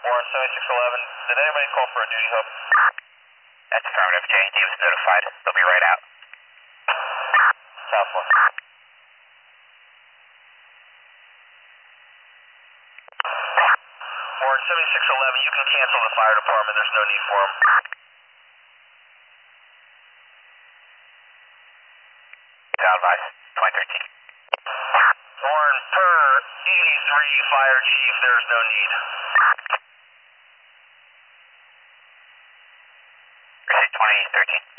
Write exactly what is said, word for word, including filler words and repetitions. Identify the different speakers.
Speaker 1: Warren seventy-six eleven, did anybody call for a duty hub?
Speaker 2: That's affirmative. J and D was notified. They'll be right out.
Speaker 1: Southwest. Warren seventy-six eleven, you can cancel the fire department. There's no need for them.
Speaker 2: Sound advice. twenty thirteen.
Speaker 1: Warren, per eighty-three fire chief, there's no need.
Speaker 2: Precinct twenty thirteen.